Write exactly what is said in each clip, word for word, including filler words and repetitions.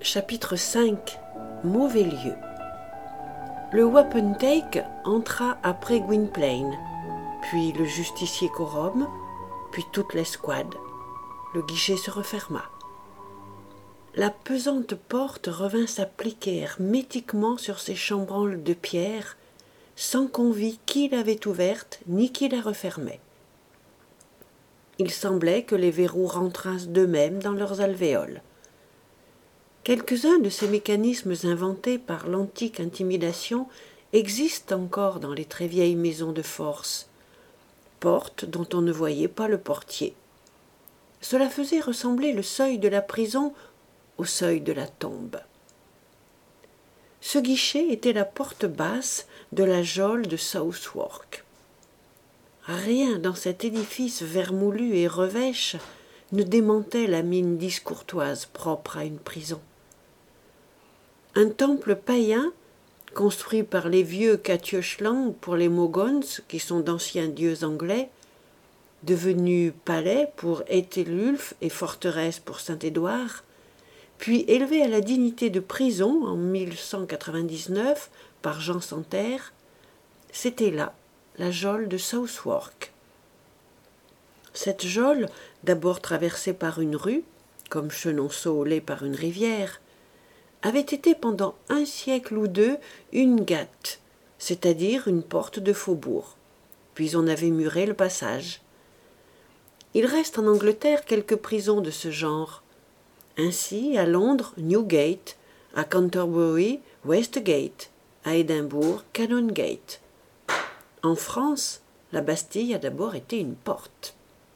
Chapitre cinq. Mauvais lieu. Le wapentake entra après Gwynplaine, puis le justicier quorum, puis toute l'escouade. Le guichet se referma. La pesante porte revint s'appliquer hermétiquement sur ses chambranles de pierre, sans qu'on vît qui l'avait ouverte ni qui la refermait. Il semblait que les verrous rentrassent d'eux-mêmes dans leurs alvéoles. Quelques-uns de ces mécanismes inventés par l'antique intimidation existent encore dans les très vieilles maisons de force, portes dont on ne voyait pas le portier. Cela faisait ressembler le seuil de la prison au seuil de la tombe. Ce guichet était la porte basse de la geôle de Southwark. Rien dans cet édifice vermoulu et revêche ne démentait la mine discourtoise propre à une prison. Un temple païen, construit par les vieux Cathieuchlang pour les Mogons, qui sont d'anciens dieux anglais, devenu palais pour Æthelwulf et forteresse pour Saint-Édouard, puis élevé à la dignité de prison en mille cent quatre-vingt-dix-neuf par Jean Santerre, c'était là la geôle de Southwark. Cette geôle, d'abord traversée par une rue, comme Chenonceau l'est par une rivière, avait été pendant un siècle ou deux une gate, c'est-à-dire une porte de faubourg, puis on avait muré le passage. Il reste en Angleterre quelques prisons de ce genre. Ainsi, à Londres, Newgate, à Canterbury, Westgate, à Édimbourg, Canongate. En France, la Bastille a d'abord été une porte.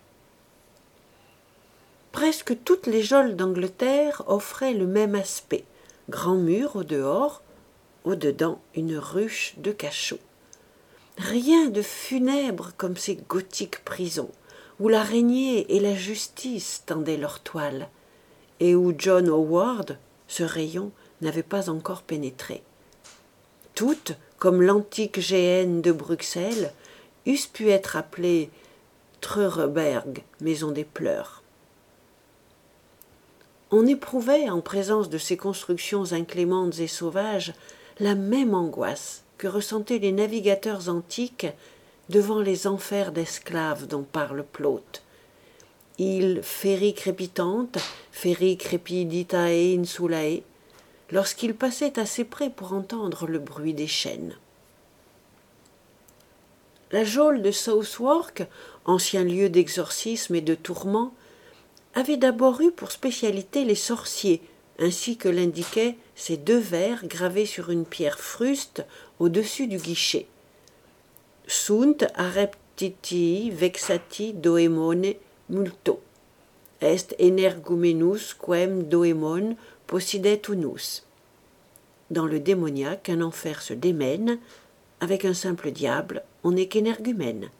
Presque toutes les geôles d'Angleterre offraient le même aspect. Grand mur au dehors, au dedans une ruche de cachot. Rien de funèbre comme ces gothiques prisons, où l'araignée et la justice tendaient leur toile, et où John Howard, ce rayon, n'avait pas encore pénétré. Toutes, comme l'antique Géhenne de Bruxelles, eussent pu être appelées Treureberg, maison des pleurs. On éprouvait, en présence de ces constructions inclémentes et sauvages, la même angoisse que ressentaient les navigateurs antiques devant les enfers d'esclaves dont parle Plaute. Île féri crépitante, féri crepiditae insulae, lorsqu'ils passaient assez près pour entendre le bruit des chaînes. La geôle de Southwark, ancien lieu d'exorcisme et de tourment, avait d'abord eu pour spécialité les sorciers, ainsi que l'indiquaient ces deux vers gravés sur une pierre fruste au-dessus du guichet. Sunt areptitii vexati doemone multo. Est energumenus quem doemon possidet unus. Dans le démoniaque, un enfer se démène, avec un simple diable, on n'est qu'énergumène.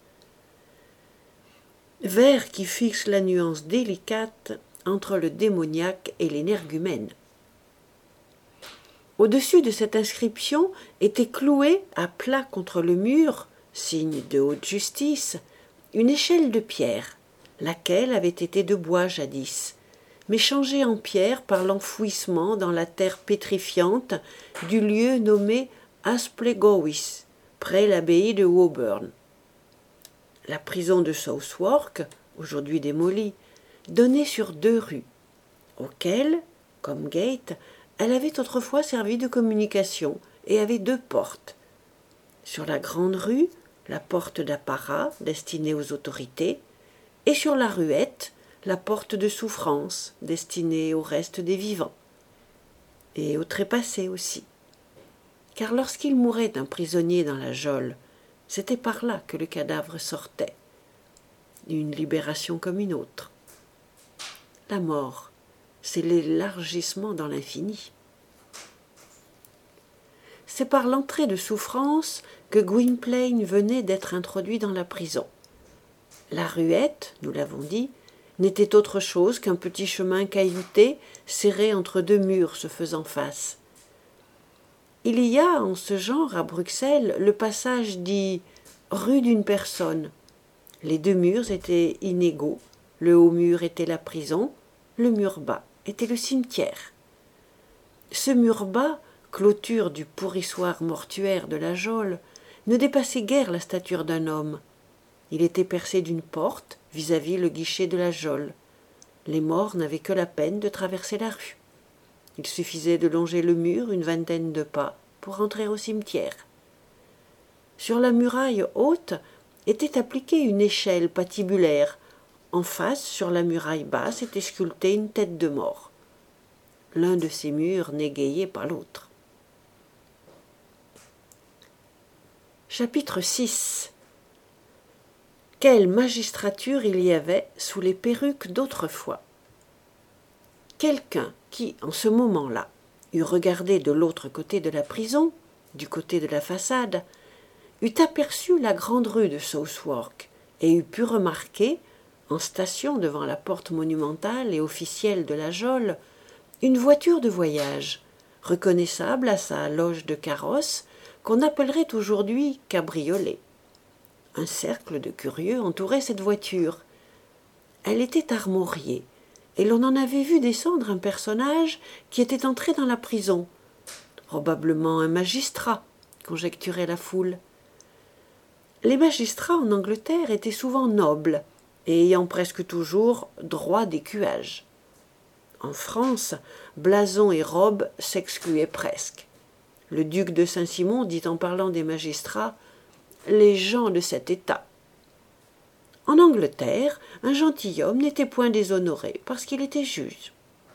Vers qui fixe la nuance délicate entre le démoniaque et l'énergumène. Au-dessus de cette inscription était clouée à plat contre le mur, signe de haute justice, une échelle de pierre, laquelle avait été de bois jadis, mais changée en pierre par l'enfouissement dans la terre pétrifiante du lieu nommé Asplegowis, près l'abbaye de Woburn. La prison de Southwark, aujourd'hui démolie, donnait sur deux rues, auxquelles, comme gate, elle avait autrefois servi de communication et avait deux portes. Sur la grande rue, la porte d'apparat destinée aux autorités, et sur la ruette, la porte de souffrance destinée au reste des vivants, et aux trépassés aussi. Car lorsqu'il mourait un prisonnier dans la geôle, c'était par là que le cadavre sortait. Une libération comme une autre. La mort, c'est l'élargissement dans l'infini. C'est par l'entrée de souffrance que Gwynplaine venait d'être introduit dans la prison. La ruette, nous l'avons dit, n'était autre chose qu'un petit chemin caillouté serré entre deux murs se faisant face. Il y a en ce genre à Bruxelles le passage dit « rue d'une personne ». Les deux murs étaient inégaux, le haut mur était la prison, le mur bas était le cimetière. Ce mur bas, clôture du pourrissoir mortuaire de la geôle, ne dépassait guère la stature d'un homme. Il était percé d'une porte vis-à-vis le guichet de la geôle. Les morts n'avaient que la peine de traverser la rue. Il suffisait de longer le mur une vingtaine de pas pour entrer au cimetière. Sur la muraille haute était appliquée une échelle patibulaire. En face, sur la muraille basse, était sculptée une tête de mort. L'un de ces murs n'égayait pas l'autre. Chapitre six. Quelle magistrature il y avait sous les perruques d'autrefois. Quelqu'un qui, en ce moment-là, eût regardé de l'autre côté de la prison, du côté de la façade, eût aperçu la grande rue de Southwark et eût pu remarquer, en station devant la porte monumentale et officielle de la geôle, une voiture de voyage, reconnaissable à sa loge de carrosse, qu'on appellerait aujourd'hui cabriolet. Un cercle de curieux entourait cette voiture. Elle était armoriée, et l'on en avait vu descendre un personnage qui était entré dans la prison, probablement un magistrat, conjecturait la foule. Les magistrats en Angleterre étaient souvent nobles, et ayant presque toujours droit d'écuage. En France, blason et robe s'excluaient presque. Le duc de Saint-Simon dit en parlant des magistrats « les gens de cet état ». En Angleterre, un gentilhomme n'était point déshonoré parce qu'il était juge.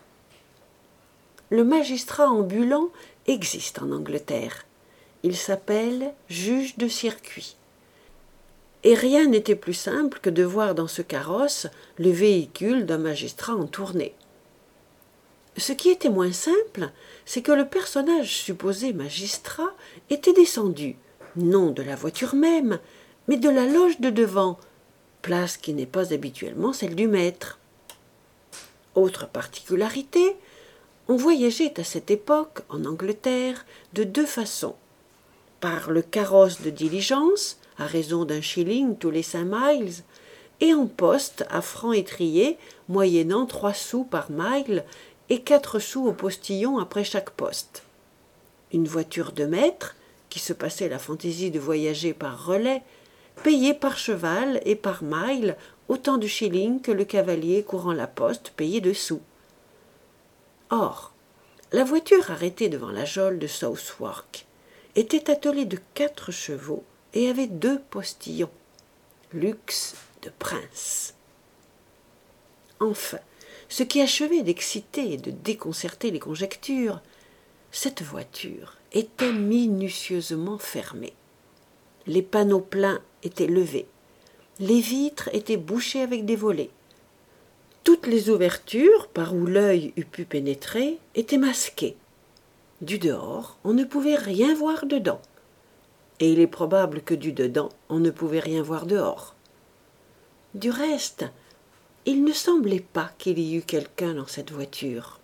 Le magistrat ambulant existe en Angleterre. Il s'appelle juge de circuit. Et rien n'était plus simple que de voir dans ce carrosse le véhicule d'un magistrat en tournée. Ce qui était moins simple, c'est que le personnage supposé magistrat était descendu, non de la voiture même, mais de la loge de devant, place qui n'est pas habituellement celle du maître. Autre particularité, on voyageait à cette époque, en Angleterre, de deux façons. Par le carrosse de diligence, à raison d'un shilling tous les cinq miles, et en poste à francs étriers, moyennant trois sous par mile et quatre sous au postillon après chaque poste. Une voiture de maître, qui se passait la fantaisie de voyager par relais, payait par cheval et par mile autant de shillings que le cavalier courant la poste payait de sous. Or, la voiture arrêtée devant la geôle de Southwark était attelée de quatre chevaux et avait deux postillons. Luxe de prince. Enfin, ce qui achevait d'exciter et de déconcerter les conjectures, cette voiture était minutieusement fermée. Les panneaux pleins étaient levés. Les vitres étaient bouchées avec des volets. Toutes les ouvertures, par où l'œil eût pu pénétrer, étaient masquées. Du dehors, on ne pouvait rien voir dedans. Et il est probable que du dedans, on ne pouvait rien voir dehors. Du reste, il ne semblait pas qu'il y eût quelqu'un dans cette voiture.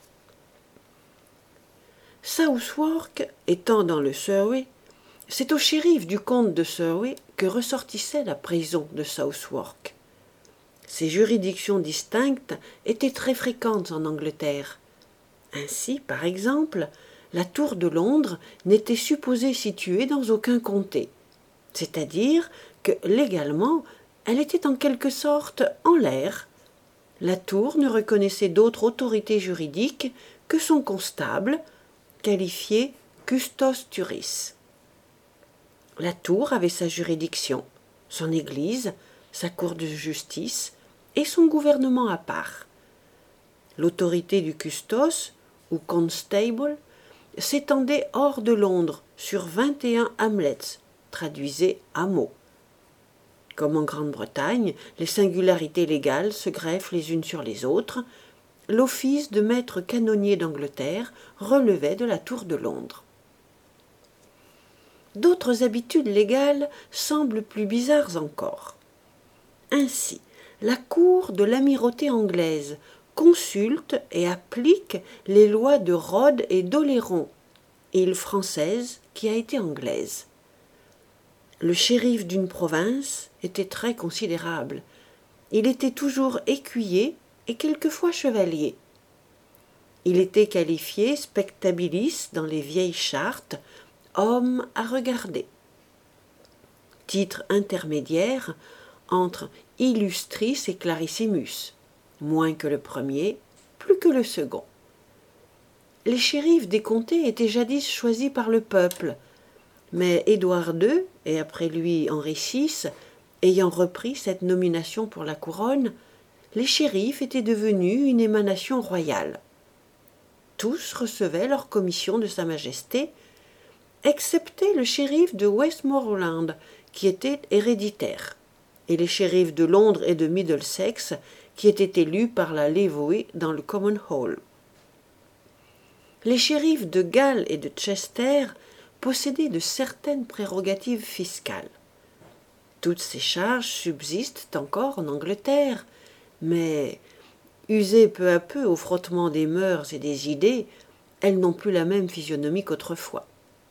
Southwark étant dans le Surrey, c'est au shérif du comte de Surrey que ressortissait la prison de Southwark. Ces juridictions distinctes étaient très fréquentes en Angleterre. Ainsi, par exemple, la tour de Londres n'était supposée située dans aucun comté, c'est-à-dire que, légalement, elle était en quelque sorte en l'air. La tour ne reconnaissait d'autre autorité juridique que son constable, qualifié custos turis. La tour avait sa juridiction, son église, sa cour de justice et son gouvernement à part. L'autorité du custos, ou constable, s'étendait hors de Londres, sur vingt et un hamlets, traduisez hameaux. Comme en Grande-Bretagne, les singularités légales se greffent les unes sur les autres, l'office de maître canonnier d'Angleterre relevait de la tour de Londres. D'autres habitudes légales semblent plus bizarres encore. Ainsi, la cour de l'amirauté anglaise consulte et applique les lois de Rhodes et d'Oléron, île française qui a été anglaise. Le shérif d'une province était très considérable. Il était toujours écuyer et quelquefois chevalier. Il était qualifié spectabilis dans les vieilles chartes, homme à regarder. Titre intermédiaire entre illustris et clarissimus, moins que le premier, plus que le second. Les shérifs des comtés étaient jadis choisis par le peuple, mais Édouard deux, et après lui Henri six, ayant repris cette nomination pour la couronne, les shérifs étaient devenus une émanation royale. Tous recevaient leur commission de Sa Majesté, excepté le shérif de Westmoreland, qui était héréditaire, et les shérifs de Londres et de Middlesex, qui étaient élus par la Levée dans le Common Hall. Les shérifs de Galles et de Chester possédaient de certaines prérogatives fiscales. Toutes ces charges subsistent encore en Angleterre, mais, usées peu à peu au frottement des mœurs et des idées, elles n'ont plus la même physionomie qu'autrefois.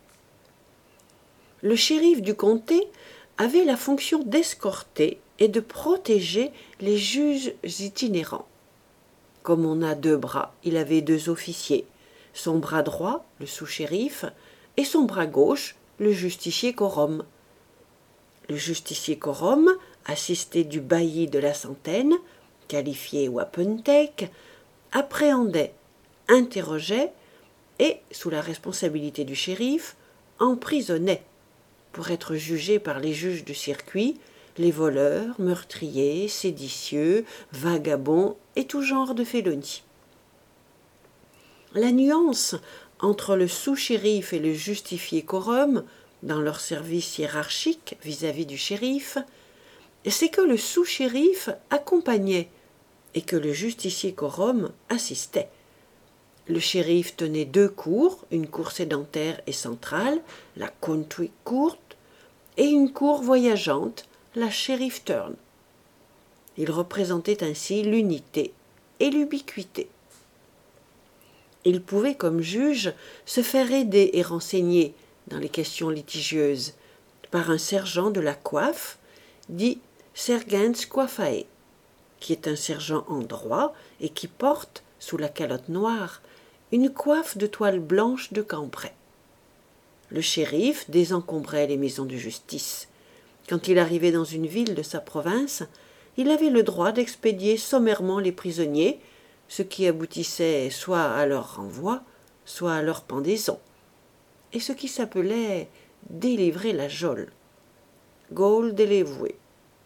Le shérif du comté avait la fonction d'escorter et de protéger les juges itinérants. Comme on a deux bras, il avait deux officiers, son bras droit, le sous-shérif, et son bras gauche, le justicier quorum. Le justicier quorum, assisté du bailli de la centaine, qualifié wapentake, appréhendait, interrogeait et, sous la responsabilité du shérif, emprisonnait, pour être jugé par les juges du circuit, les voleurs, meurtriers, séditieux, vagabonds et tout genre de félonie. La nuance entre le sous-shérif et le justifié quorum, dans leur service hiérarchique vis-à-vis du shérif, c'est que le sous-shérif accompagnait et que le justicier quorum assistait. Le shérif tenait deux cours, une cour sédentaire et centrale, la country court, et une cour voyageante, la sheriff turn. Il représentait ainsi l'unité et l'ubiquité. Il pouvait, comme juge, se faire aider et renseigner dans les questions litigieuses par un sergent de la coiffe, dit sergens coiffae, qui est un sergent en droit et qui porte, sous la calotte noire, une coiffe de toile blanche de cambrai. Le shérif désencombrait les maisons de justice. Quand il arrivait dans une ville de sa province, il avait le droit d'expédier sommairement les prisonniers, ce qui aboutissait soit à leur renvoi, soit à leur pendaison, et ce qui s'appelait délivrer la geôle, gaule délévouée.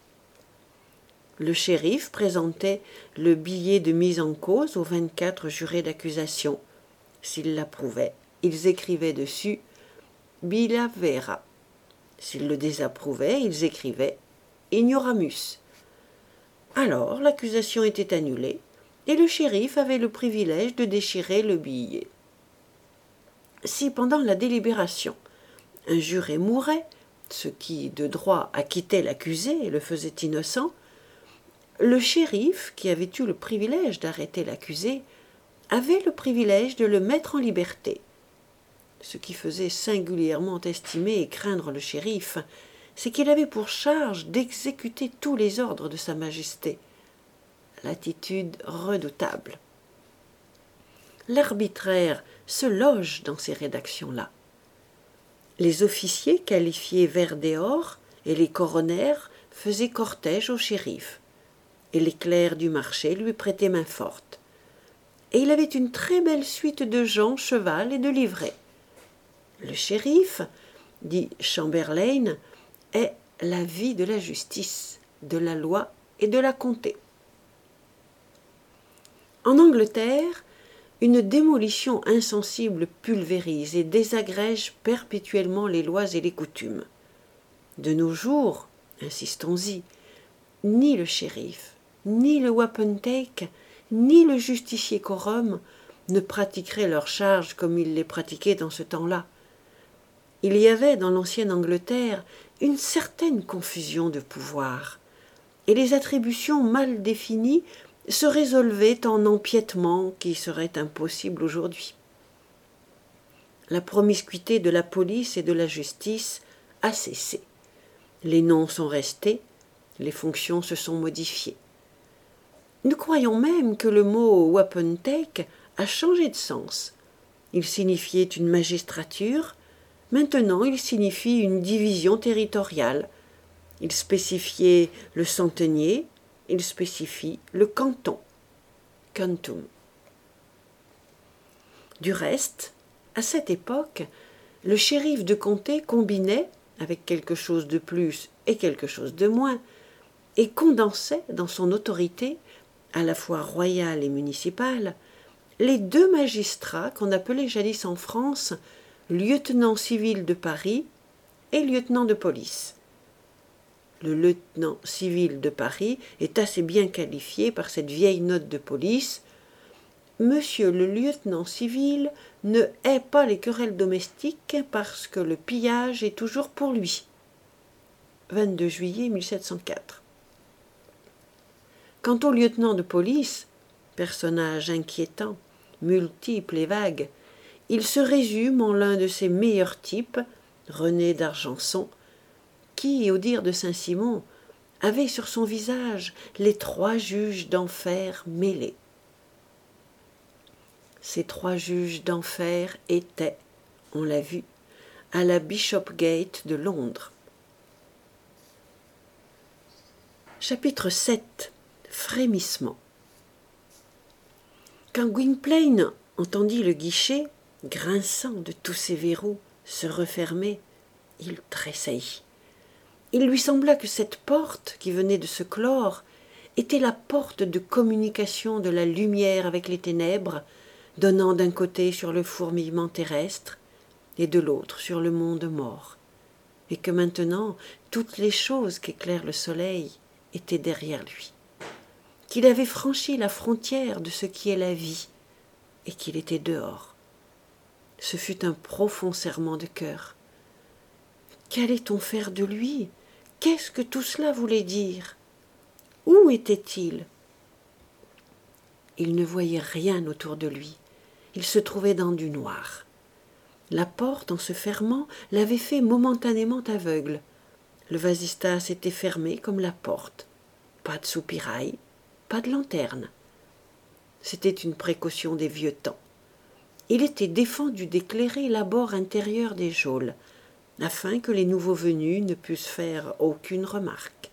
Le shérif présentait le billet de mise en cause aux vingt-quatre jurés d'accusation. S'ils l'approuvaient, ils écrivaient dessus « Billa vera ». S'ils le désapprouvaient, ils écrivaient « Ignoramus ». Alors l'accusation était annulée, et le shérif avait le privilège de déchirer le billet. Si pendant la délibération, un juré mourait, ce qui de droit acquittait l'accusé et le faisait innocent, le shérif, qui avait eu le privilège d'arrêter l'accusé, avait le privilège de le mettre en liberté. Ce qui faisait singulièrement estimer et craindre le shérif, c'est qu'il avait pour charge d'exécuter tous les ordres de Sa Majesté. L'attitude redoutable. L'arbitraire se loge dans ces rédactions-là. Les officiers qualifiés vert dehors et les coronaires faisaient cortège au shérif, et les clercs du marché lui prêtaient main forte. Et il avait une très belle suite de gens, cheval et de livrets. Le shérif, dit Chamberlain, est la vie de la justice, de la loi et de la comté. En Angleterre, une démolition insensible pulvérise et désagrège perpétuellement les lois et les coutumes. De nos jours, insistons-y, ni le shérif, ni le wapentake, ni le justicier quorum ne pratiqueraient leurs charges comme ils les pratiquaient dans ce temps-là. Il y avait dans l'ancienne Angleterre une certaine confusion de pouvoir, et les attributions mal définies se résolvaient en empiètements qui seraient impossibles aujourd'hui. La promiscuité de la police et de la justice a cessé. Les noms sont restés, les fonctions se sont modifiées. Nous croyons même que le mot wapentake a changé de sens. Il signifiait une magistrature, maintenant il signifie une division territoriale. Il spécifiait le centenier, il spécifie le canton, cantum. Du reste, à cette époque, le shérif de comté combinait, avec quelque chose de plus et quelque chose de moins, et condensait dans son autorité, à la fois royale et municipale, les deux magistrats qu'on appelait jadis en France lieutenant civil de Paris et lieutenant de police. Le lieutenant civil de Paris est assez bien qualifié par cette vieille note de police. Monsieur le lieutenant civil ne hait pas les querelles domestiques parce que le pillage est toujours pour lui. vingt-deux juillet mille sept cent quatre. Quant au lieutenant de police, personnage inquiétant, multiple et vague, il se résume en l'un de ses meilleurs types, René d'Argenson, qui, au dire de Saint-Simon, avait sur son visage les trois juges d'enfer mêlés. Ces trois juges d'enfer étaient, on l'a vu, à la Bishopgate de Londres. Chapitre sept. Frémissement. Quand Gwynplaine entendit le guichet, grinçant de tous ses verrous, se refermer, il tressaillit. Il lui sembla que cette porte qui venait de se clore était la porte de communication de la lumière avec les ténèbres, donnant d'un côté sur le fourmillement terrestre et de l'autre sur le monde mort, et que maintenant toutes les choses qu'éclaire le soleil étaient derrière lui, qu'il avait franchi la frontière de ce qui est la vie et qu'il était dehors. Ce fut un profond serrement de cœur. Qu'allait-on faire de lui? Qu'est-ce que tout cela voulait dire? Où était-il? Il ne voyait rien autour de lui. Il se trouvait dans du noir. La porte, en se fermant, l'avait fait momentanément aveugle. Le vasistas était fermé comme la porte. Pas de soupirail, pas de lanterne. C'était une précaution des vieux temps. Il était défendu d'éclairer l'abord intérieur des geôles, afin que les nouveaux venus ne pussent faire aucune remarque.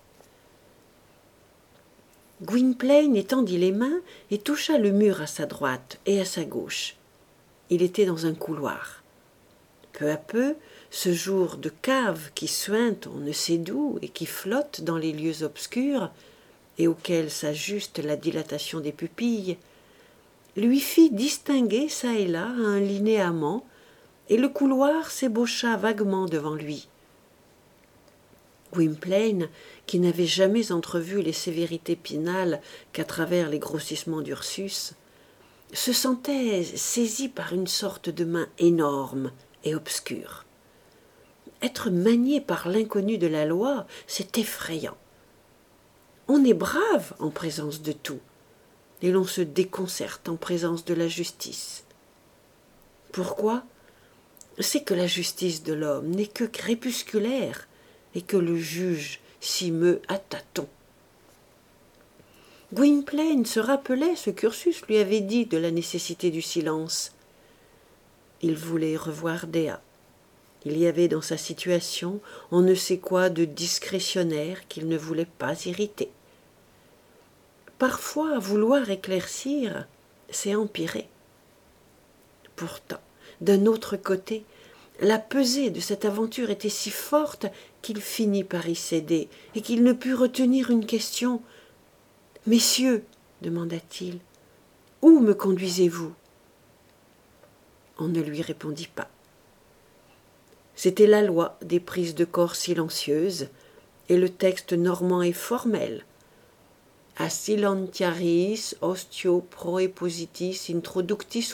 Gwynplaine étendit les mains et toucha le mur à sa droite et à sa gauche. Il était dans un couloir. Peu à peu, ce jour de cave qui suinte on ne sait d'où et qui flotte dans les lieux obscurs, et auquel s'ajuste la dilatation des pupilles, lui fit distinguer çà et là un linéament, et le couloir s'ébaucha vaguement devant lui. Gwynplaine, qui n'avait jamais entrevu les sévérités pinales qu'à travers les grossissements d'Ursus, se sentait saisi par une sorte de main énorme et obscure. Être manié par l'inconnu de la loi, c'est effrayant. On est brave en présence de tout, et l'on se déconcerte en présence de la justice. Pourquoi? C'est que la justice de l'homme n'est que crépusculaire, et que le juge s'y meut à tâtons. Gwynplaine se rappelait ce qu'Ursus lui avait dit de la nécessité du silence. Il voulait revoir Dea. Il y avait dans sa situation on ne sait quoi de discrétionnaire qu'il ne voulait pas irriter. Parfois, vouloir éclaircir, c'est empirer. Pourtant, d'un autre côté, la pesée de cette aventure était si forte qu'il finit par y céder et qu'il ne put retenir une question. « Messieurs, demanda-t-il, où me conduisez-vous » On ne lui répondit pas. C'était la loi des prises de corps silencieuses, et le texte normand est formel. « A silentiaris ostio proepositis introducti sunt »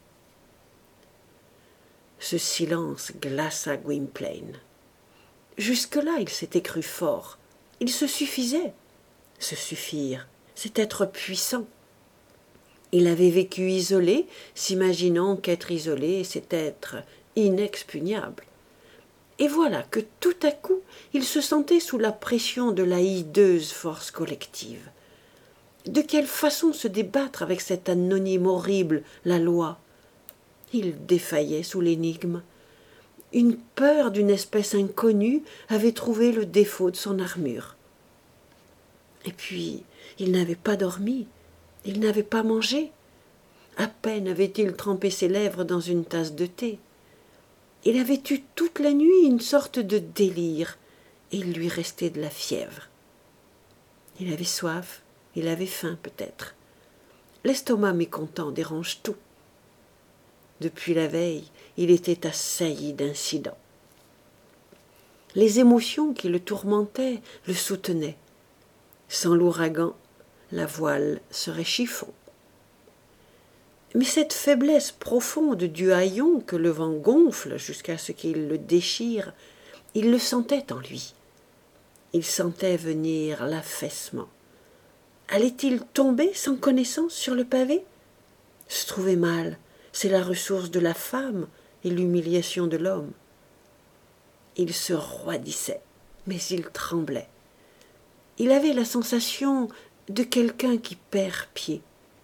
Ce silence glaça Gwynplaine. Jusque-là, il s'était cru fort. Il se suffisait. Se suffire, c'est être puissant. Il avait vécu isolé, s'imaginant qu'être isolé, c'est être inexpugnable. Et voilà que tout à coup, il se sentait sous la pression de la hideuse force collective. De quelle façon se débattre avec cet anonyme horrible, la loi? Il défaillait sous l'énigme. Une peur d'une espèce inconnue avait trouvé le défaut de son armure. Et puis, il n'avait pas dormi, il n'avait pas mangé. À peine avait-il trempé ses lèvres dans une tasse de thé. Il avait eu toute la nuit une sorte de délire, et il lui restait de la fièvre. Il avait soif, il avait faim peut-être. L'estomac mécontent dérange tout. Depuis la veille, il était assailli d'incidents. Les émotions qui le tourmentaient le soutenaient. Sans l'ouragan, la voile serait chiffon. Mais cette faiblesse profonde du haillon que le vent gonfle jusqu'à ce qu'il le déchire, il le sentait en lui. Il sentait venir l'affaissement. Allait-il tomber sans connaissance sur le pavé? Se trouver mal, c'est la ressource de la femme et l'humiliation de l'homme. Il se roidissait, mais il tremblait. Il avait la sensation de quelqu'un qui perd pied.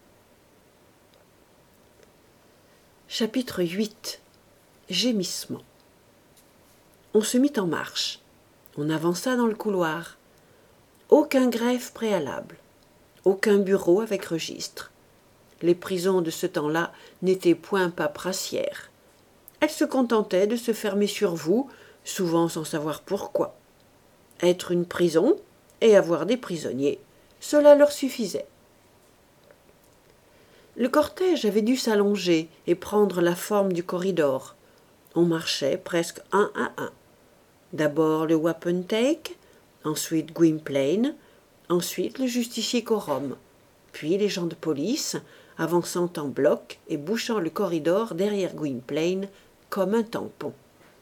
Chapitre huit. Gémissement. On se mit en marche. On avança dans le couloir. Aucun greffe préalable. Aucun bureau avec registre. Les prisons de ce temps-là n'étaient point paperassières. Elles se contentaient de se fermer sur vous, souvent sans savoir pourquoi. Être une prison et avoir des prisonniers, cela leur suffisait. Le cortège avait dû s'allonger et prendre la forme du corridor. On marchait presque un à un. D'abord le wapentake, ensuite Gwynplaine, ensuite le justicier quorum, puis les gens de police, avançant en bloc et bouchant le corridor derrière Gwynplaine comme un tampon.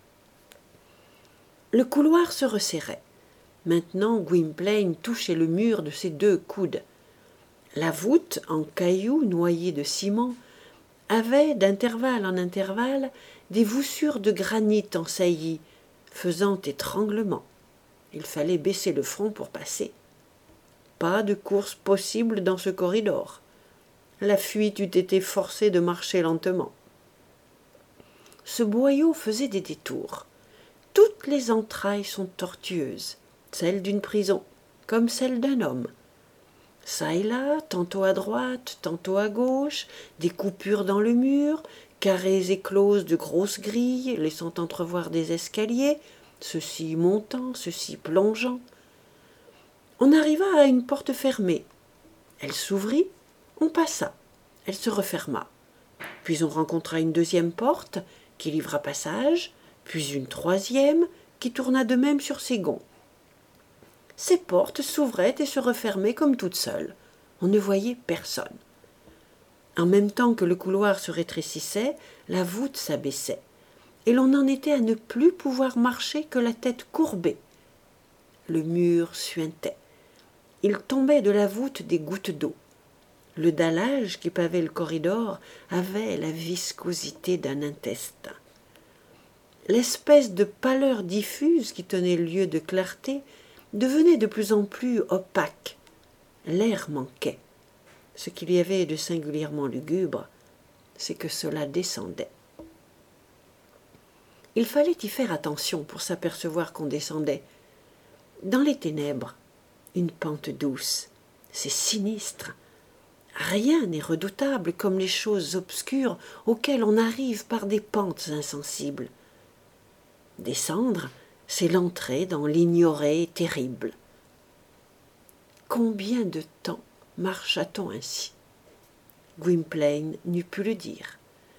Le couloir se resserrait. Maintenant Gwynplaine touchait le mur de ses deux coudes. La voûte, en cailloux noyés de ciment, avait, d'intervalle en intervalle, des voussures de granit en saillie, faisant étranglement. Il fallait baisser le front pour passer. Pas de course possible dans ce corridor. La fuite eût été forcée de marcher lentement. Ce boyau faisait des détours. Toutes les entrailles sont tortueuses, celles d'une prison, comme celles d'un homme. Ça et là, tantôt à droite, tantôt à gauche, des coupures dans le mur, carrés écloses de grosses grilles, laissant entrevoir des escaliers, ceux-ci montant, ceux-ci plongeant. On arriva à une porte fermée. Elle s'ouvrit, on passa. Elle se referma. Puis on rencontra une deuxième porte, qui livra passage, puis une troisième, qui tourna de même sur ses gonds. Ces portes s'ouvraient et se refermaient comme toutes seules. On ne voyait personne. En même temps que le couloir se rétrécissait, la voûte s'abaissait, et l'on en était à ne plus pouvoir marcher que la tête courbée. Le mur suintait. Il tombait de la voûte des gouttes d'eau. Le dallage qui pavait le corridor avait la viscosité d'un intestin. L'espèce de pâleur diffuse qui tenait lieu de clarté devenait de plus en plus opaque. L'air manquait. Ce qu'il y avait de singulièrement lugubre, c'est que cela descendait. Il fallait y faire attention pour s'apercevoir qu'on descendait. Dans les ténèbres, une pente douce, c'est sinistre. Rien n'est redoutable comme les choses obscures auxquelles on arrive par des pentes insensibles. Descendre, c'est l'entrée dans l'ignoré terrible. Combien de temps marcha-t-on ainsi? Gwynplaine n'eût pu le dire.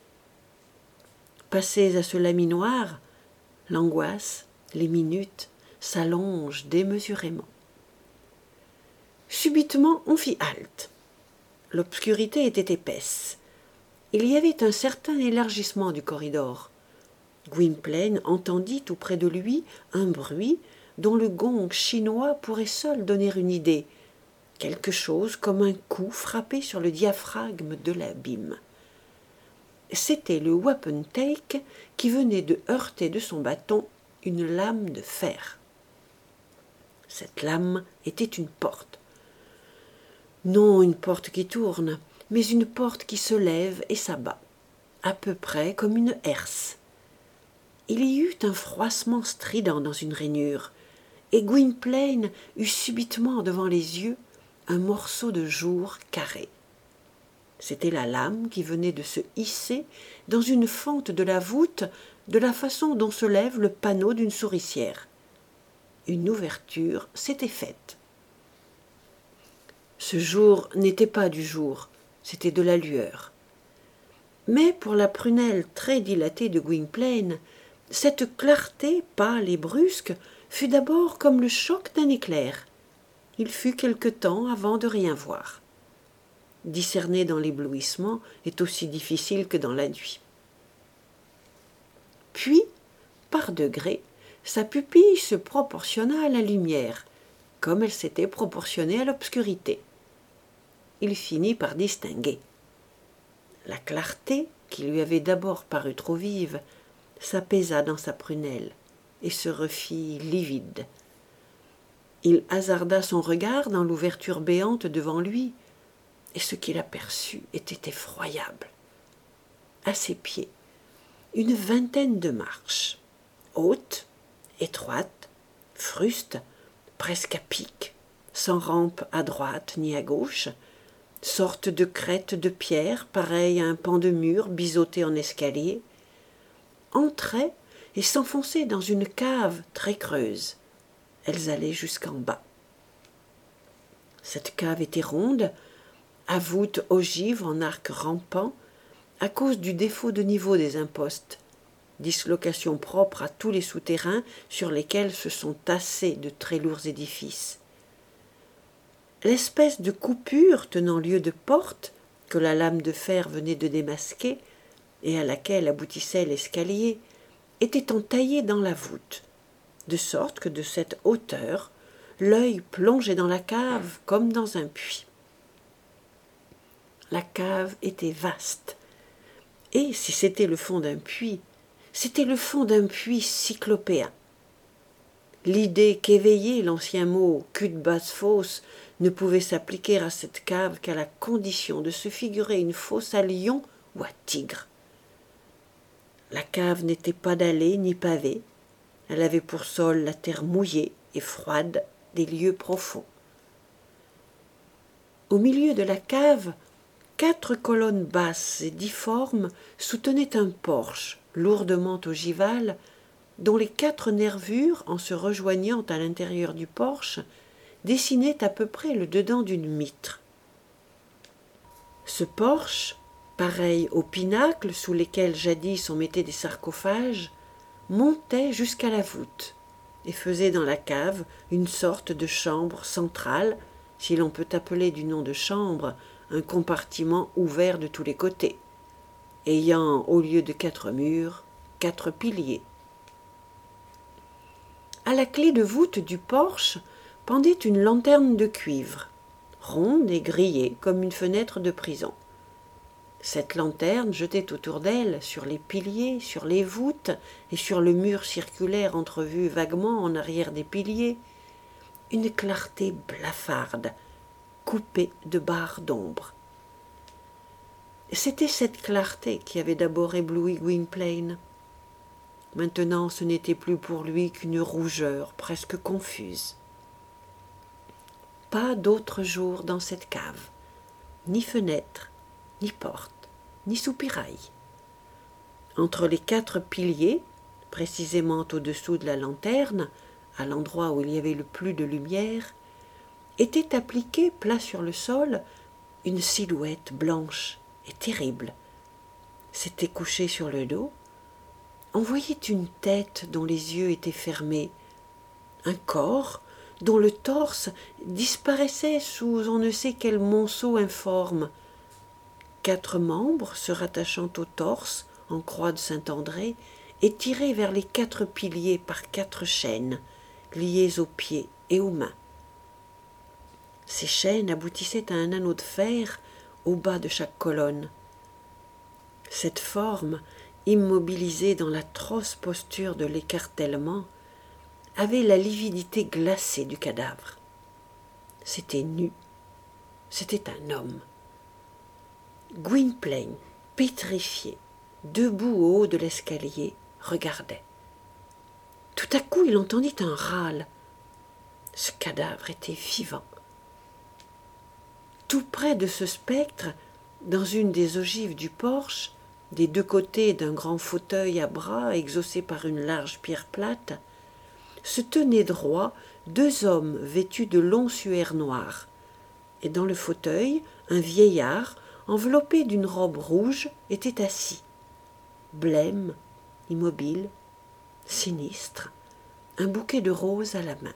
Passés à ce laminoir, l'angoisse, les minutes s'allongent démesurément. Subitement, on fit halte. L'obscurité était épaisse. Il y avait un certain élargissement du corridor. Gwynplaine entendit tout près de lui un bruit dont le gong chinois pourrait seul donner une idée, quelque chose comme un coup frappé sur le diaphragme de l'abîme. C'était le wapentake qui venait de heurter de son bâton une lame de fer. Cette lame était une porte. Non une porte qui tourne, mais une porte qui se lève et s'abat, à peu près comme une herse. Il y eut un froissement strident dans une rainure, et Gwynplaine eut subitement devant les yeux un morceau de jour carré. C'était la lame qui venait de se hisser dans une fente de la voûte de la façon dont se lève le panneau d'une souricière. Une ouverture s'était faite. Ce jour n'était pas du jour, c'était de la lueur. Mais pour la prunelle très dilatée de Gwynplaine, cette clarté pâle et brusque fut d'abord comme le choc d'un éclair. Il fut quelque temps avant de rien voir. Discerner dans l'éblouissement est aussi difficile que dans la nuit. Puis, par degrés, sa pupille se proportionna à la lumière, comme elle s'était proportionnée à l'obscurité. Il finit par distinguer. La clarté, qui lui avait d'abord paru trop vive, s'apaisa dans sa prunelle et se refit livide. Il hasarda son regard dans l'ouverture béante devant lui, et ce qu'il aperçut était effroyable. À ses pieds, une vingtaine de marches, hautes, étroites, frustes, presque à pic, sans rampe à droite ni à gauche, sorte de crête de pierre pareille à un pan de mur biseauté en escalier, entraient et s'enfonçaient dans une cave très creuse. Elles allaient jusqu'en bas. Cette cave était ronde, à voûte ogive en arc rampant, à cause du défaut de niveau des impostes, dislocation propre à tous les souterrains sur lesquels se sont tassés de très lourds édifices. L'espèce de coupure tenant lieu de porte, que la lame de fer venait de démasquer, et à laquelle aboutissait l'escalier, était entaillée dans la voûte, de sorte que de cette hauteur, l'œil plongeait dans la cave comme dans un puits. La cave était vaste, et si c'était le fond d'un puits, c'était le fond d'un puits cyclopéen. L'idée qu'éveillait l'ancien mot « cul de basse-fosse » ne pouvait s'appliquer à cette cave qu'à la condition de se figurer une fosse à lion ou à tigre. La cave n'était pas dallée ni pavée, elle avait pour sol la terre mouillée et froide des lieux profonds. Au milieu de la cave, quatre colonnes basses et difformes soutenaient un porche lourdement ogival, dont les quatre nervures, en se rejoignant à l'intérieur du porche, dessinaient à peu près le dedans d'une mitre. Ce porche, pareil aux pinacles sous lesquels jadis on mettait des sarcophages, montait jusqu'à la voûte et faisait dans la cave une sorte de chambre centrale, si l'on peut appeler du nom de chambre un compartiment ouvert de tous les côtés, ayant, au lieu de quatre murs, quatre piliers. À la clé de voûte du porche pendait une lanterne de cuivre, ronde et grillée comme une fenêtre de prison. Cette lanterne jetait autour d'elle, sur les piliers, sur les voûtes et sur le mur circulaire entrevu vaguement en arrière des piliers, une clarté blafarde, coupée de barres d'ombre. C'était cette clarté qui avait d'abord ébloui Gwynplaine. Maintenant, ce n'était plus pour lui qu'une rougeur presque confuse. Pas d'autre jour dans cette cave, ni fenêtre, ni porte, ni soupirail. Entre les quatre piliers, précisément au-dessous de la lanterne, à l'endroit où il y avait le plus de lumière, était appliquée, plat sur le sol, une silhouette blanche et terrible. S'était couchée sur le dos. On voyait une tête dont les yeux étaient fermés, un corps dont le torse disparaissait sous on ne sait quel monceau informe, quatre membres se rattachant au torse en croix de Saint-André et tirés vers les quatre piliers par quatre chaînes, liées aux pieds et aux mains. Ces chaînes aboutissaient à un anneau de fer au bas de chaque colonne. Cette forme, immobilisée dans l'atroce posture de l'écartèlement, avait la lividité glacée du cadavre. C'était nu, c'était un homme. Gwynplaine, pétrifié, debout au haut de l'escalier, regardait. Tout à coup, il entendit un râle. Ce cadavre était vivant. Tout près de ce spectre, dans une des ogives du porche, des deux côtés d'un grand fauteuil à bras exaucé par une large pierre plate, se tenaient droits deux hommes vêtus de longs suaires noirs, et dans le fauteuil, un vieillard, enveloppé d'une robe rouge, était assis, blême, immobile, sinistre, un bouquet de roses à la main.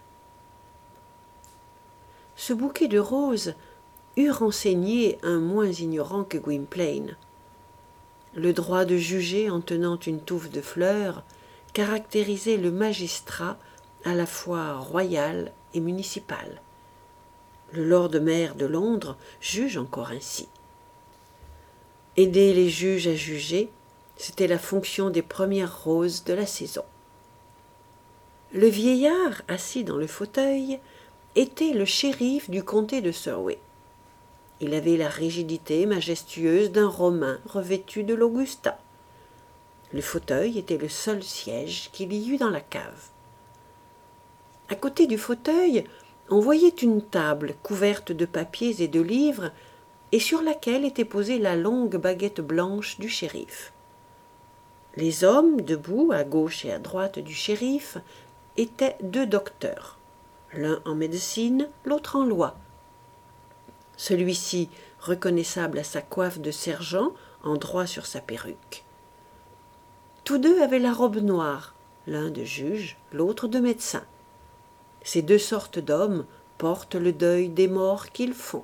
Ce bouquet de roses eût renseigné un moins ignorant que Gwynplaine. Le droit de juger en tenant une touffe de fleurs caractérisait le magistrat à la fois royal et municipal. Le lord-maire de Londres juge encore ainsi. Aider les juges à juger, c'était la fonction des premières roses de la saison. Le vieillard, assis dans le fauteuil, était le shérif du comté de Surrey. Il avait la rigidité majestueuse d'un Romain revêtu de l'Augusta. Le fauteuil était le seul siège qu'il y eût dans la cave. À côté du fauteuil, on voyait une table couverte de papiers et de livres, et sur laquelle était posée la longue baguette blanche du shérif. Les hommes, debout à gauche et à droite du shérif, étaient deux docteurs, l'un en médecine, l'autre en loi. Celui-ci reconnaissable à sa coiffe de sergent, en droit sur sa perruque. Tous deux avaient la robe noire, l'un de juge, l'autre de médecin. Ces deux sortes d'hommes portent le deuil des morts qu'ils font.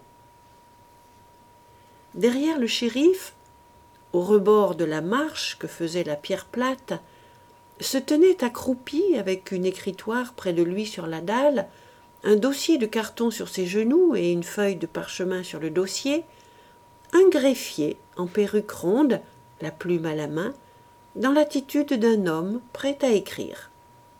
Derrière le shérif, au rebord de la marche que faisait la pierre plate, se tenait accroupi avec une écritoire près de lui sur la dalle, un dossier de carton sur ses genoux et une feuille de parchemin sur le dossier, un greffier en perruque ronde, la plume à la main, dans l'attitude d'un homme prêt à écrire.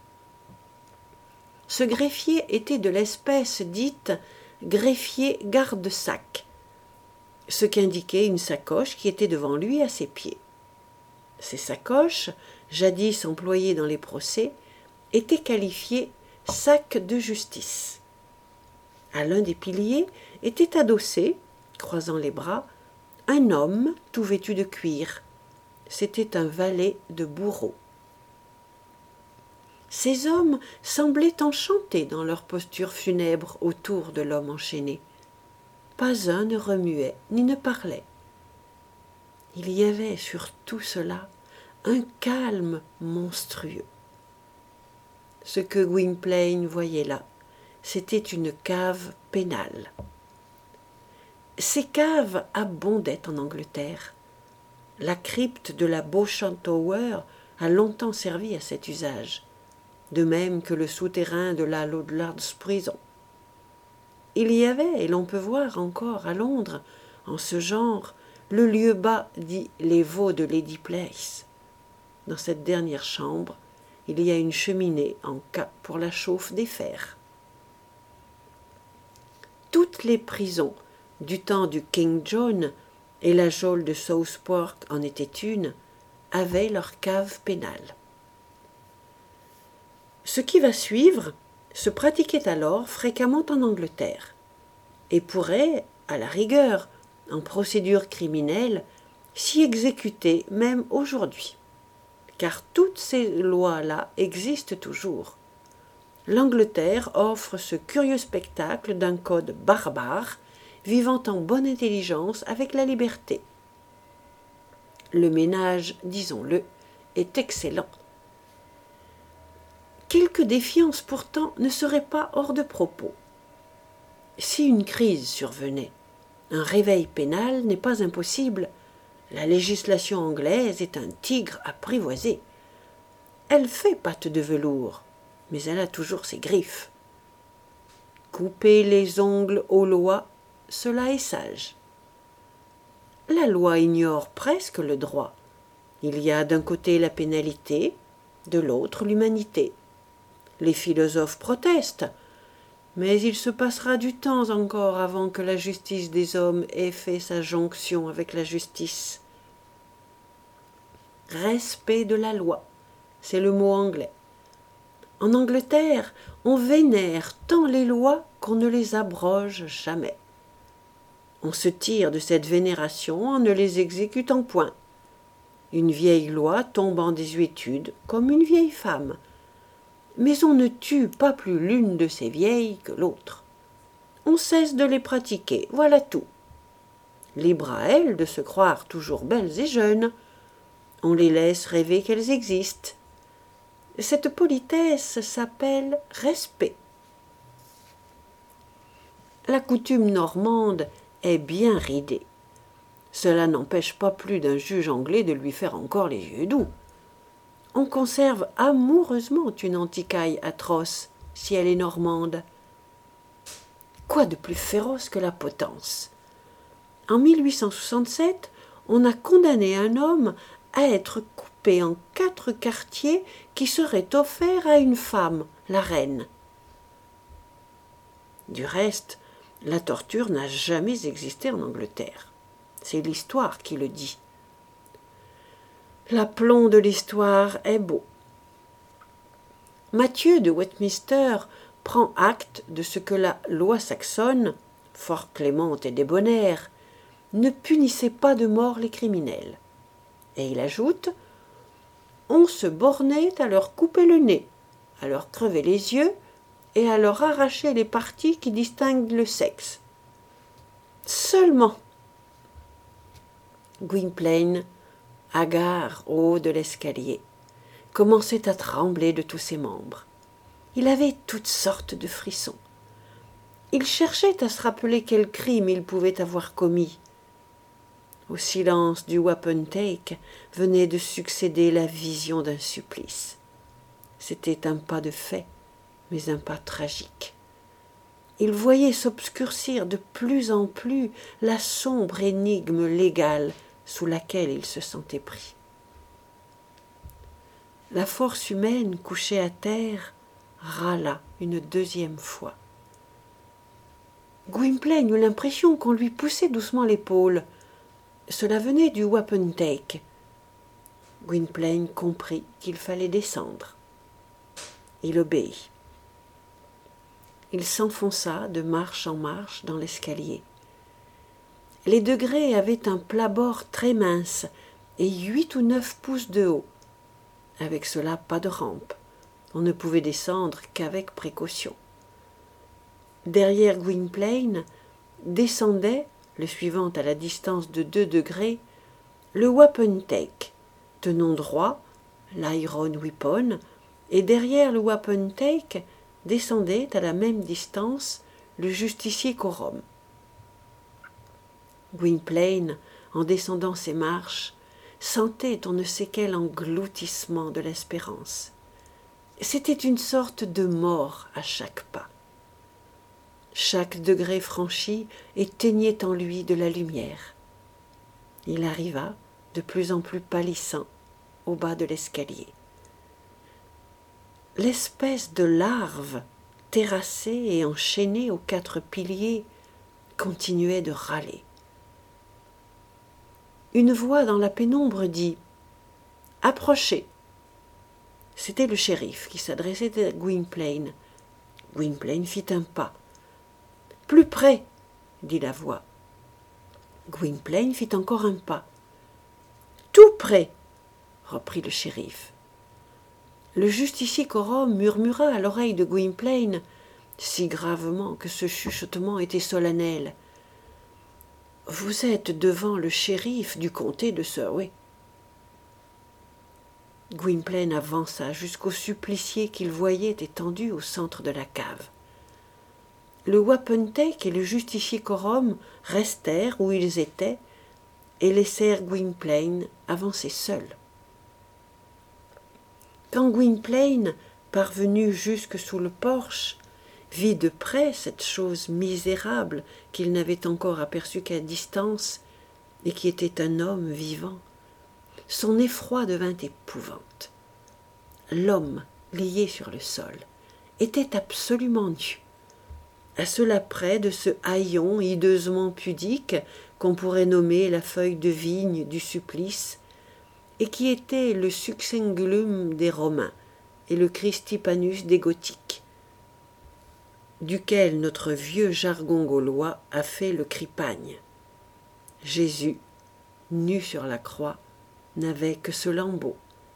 Ce greffier était de l'espèce dite greffier garde-sac, ce qu'indiquait une sacoche qui était devant lui à ses pieds. Ces sacoches, jadis employées dans les procès, étaient qualifiées sac de justice. À l'un des piliers était adossé, croisant les bras, un homme tout vêtu de cuir. C'était un valet de bourreau. Ces hommes semblaient enchantés dans leur posture funèbre autour de l'homme enchaîné. Pas un ne remuait ni ne parlait. Il y avait sur tout cela un calme monstrueux. Ce que Gwynplaine voyait là, c'était une cave pénale. Ces caves abondaient en Angleterre. La crypte de la Beauchamp Tower a longtemps servi à cet usage, de même que le souterrain de la Lollards Prison. Il y avait, et l'on peut voir encore à Londres, en ce genre, le lieu bas dit les Vaux de Lady Place. Dans cette dernière chambre, il y a une cheminée en cas pour la chauffe des fers. Toutes les prisons du temps du King John, et la geôle de Southport en était une, avaient leur cave pénale. Ce qui va suivre se pratiquait alors fréquemment en Angleterre, et pourrait, à la rigueur, en procédure criminelle, s'y exécuter même aujourd'hui, car toutes ces lois-là existent toujours. L'Angleterre offre ce curieux spectacle d'un code barbare, vivant en bonne intelligence avec la liberté. Le ménage, disons-le, est excellent. Quelque défiance pourtant ne serait pas hors de propos. Si une crise survenait, un réveil pénal n'est pas impossible. La législation anglaise est un tigre apprivoisé. Elle fait patte de velours, mais elle a toujours ses griffes. Couper les ongles aux lois, cela est sage. La loi ignore presque le droit. Il y a d'un côté la pénalité, de l'autre l'humanité. Les philosophes protestent. mais il se passera du temps encore avant que la justice des hommes ait fait sa jonction avec la justice. Respect de la loi, c'est le mot anglais. En Angleterre, on vénère tant les lois qu'on ne les abroge jamais. On se tire de cette vénération en ne les exécutant point. Une vieille loi tombe en désuétude comme une vieille femme. Mais on ne tue pas plus l'une de ces vieilles que l'autre. On cesse de les pratiquer, voilà tout. Libre à elles de se croire toujours belles et jeunes. On les laisse rêver qu'elles existent. Cette politesse s'appelle respect. La coutume normande est bien ridée. Cela n'empêche pas plus d'un juge anglais de lui faire encore les yeux doux. On conserve amoureusement une antiquaille atroce, si elle est normande. Quoi de plus féroce que la potence? En mille huit cent soixante-sept, on a condamné un homme à être coupé en quatre quartiers qui seraient offerts à une femme, la reine. Du reste, la torture n'a jamais existé en Angleterre. C'est l'histoire qui le dit. L'aplomb de l'histoire est beau. Mathieu de Westminster prend acte de ce que la loi saxonne, fort clémente et débonnaire, ne punissait pas de mort les criminels. Et il ajoute « On se bornait à leur couper le nez, à leur crever les yeux et à leur arracher les parties qui distinguent le sexe. » Seulement, Gwynplaine, hagard au haut de l'escalier, commençait à trembler de tous ses membres. Il avait toutes sortes de frissons. Il cherchait à se rappeler quel crime il pouvait avoir commis. Au silence du wapentake venait de succéder la vision d'un supplice. C'était un pas de fait, mais un pas tragique. Il voyait s'obscurcir de plus en plus la sombre énigme légale sous laquelle il se sentait pris. La force humaine couchée à terre râla une deuxième fois. Gwynplaine eut l'impression qu'on lui poussait doucement l'épaule. Cela venait du wapentake. Gwynplaine comprit qu'il fallait descendre. Il obéit. Il s'enfonça de marche en marche dans l'escalier. Les degrés avaient un plat-bord très mince et huit ou neuf pouces de haut. Avec cela, pas de rampe. On ne pouvait descendre qu'avec précaution. Derrière Gwynplaine descendait, le suivant à la distance de deux degrés, le wapentake, tenant droit, l'iron weapon, et derrière le wapentake descendait à la même distance le justicier quorum. Gwynplaine, en descendant ces marches, sentait on ne sait quel engloutissement de l'espérance. C'était une sorte de mort à chaque pas. Chaque degré franchi éteignait en lui de la lumière. Il arriva, de plus en plus pâlissant, au bas de l'escalier. L'espèce de larve, terrassée et enchaînée aux quatre piliers, continuait de râler. Une voix dans la pénombre dit « Approchez !» C'était le shérif qui s'adressait à Gwynplaine. Gwynplaine fit un pas. « Plus près !» dit la voix. Gwynplaine fit encore un pas. « Tout près !» reprit le shérif. Le justicier quorum murmura à l'oreille de Gwynplaine, si gravement que ce chuchotement était solennel. « Vous êtes devant le shérif du comté de Surrey. » Gwynplaine avança jusqu'au supplicié qu'il voyait étendu au centre de la cave. Le wapentake et le justicier quorum restèrent où ils étaient et laissèrent Gwynplaine avancer seul. Quand Gwynplaine, parvenu jusque sous le porche, vit de près cette chose misérable qu'il n'avait encore aperçue qu'à distance et qui était un homme vivant, son effroi devint épouvante. L'homme, lié sur le sol, était absolument nu. à cela près de ce haillon hideusement pudique qu'on pourrait nommer la feuille de vigne du supplice, et qui était le succingulum des Romains et le Christipanus des Gothiques, duquel notre vieux jargon gaulois a fait le cripagne. Jésus, nu sur la croix, n'avait que ce lambeau.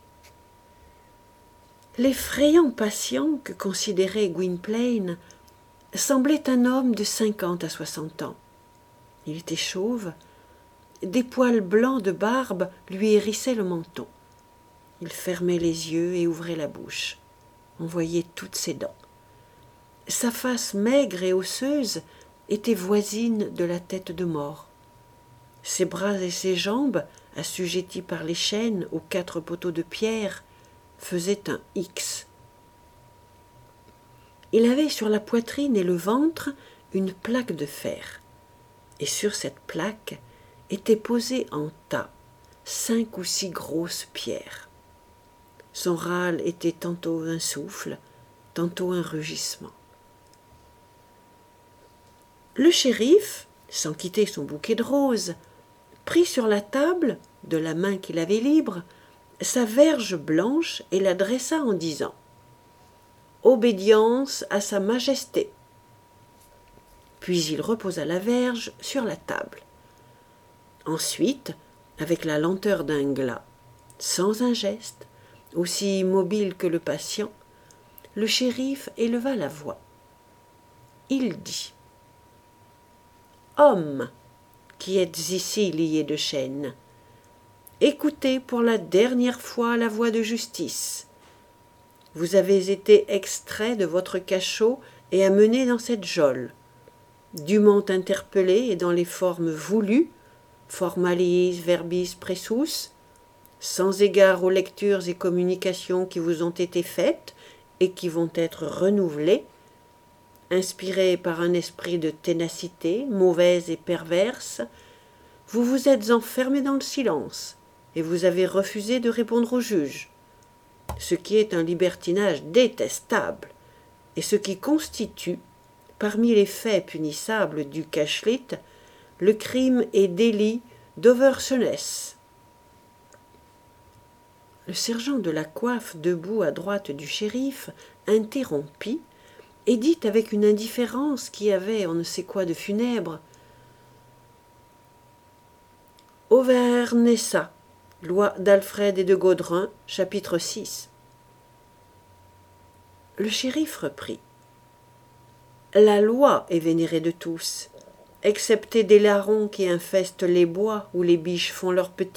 L'effrayant patient que considérait Gwynplaine semblait un homme de cinquante à soixante ans. Il était chauve, des poils blancs de barbe lui hérissaient le menton. Il fermait les yeux et ouvrait la bouche. On voyait toutes ses dents. Sa face maigre et osseuse était voisine de la tête de mort. Ses bras et ses jambes, assujettis par les chaînes aux quatre poteaux de pierre, faisaient un X. Il avait sur la poitrine et le ventre une plaque de fer, et sur cette plaque étaient posées en tas cinq ou six grosses pierres. Son râle était tantôt un souffle, tantôt un rugissement. Le shérif, sans quitter son bouquet de roses, prit sur la table, de la main qu'il avait libre, sa verge blanche et la dressa en disant « Obédience à sa majesté ». Puis il reposa la verge sur la table. Ensuite, avec la lenteur d'un glas, sans un geste, aussi immobile que le patient, le shérif éleva la voix. Il dit « Hommes, qui êtes ici liés de chaînes, écoutez pour la dernière fois la voix de justice. Vous avez été extraits de votre cachot et amenés dans cette geôle, dûment interpellés et dans les formes voulues, formaliis verbis pressus, sans égard aux lectures et communications qui vous ont été faites et qui vont être renouvelées, inspirés par un esprit de ténacité, mauvaise et perverse, vous vous êtes enfermés dans le silence et vous avez refusé de répondre au juge, ce qui est un libertinage détestable et ce qui constitue, parmi les faits punissables du cachlit, le crime et délit d'oversonness. Le sergent de la coiffe, debout à droite du shérif, interrompit et dit avec une indifférence qui avait on ne sait quoi de funèbre « Auvernessa, loi d'Alfred et de Gaudrin, chapitre six ». Le shérif reprit « La loi est vénérée de tous, excepté des larrons qui infestent les bois où les biches font leurs petits. »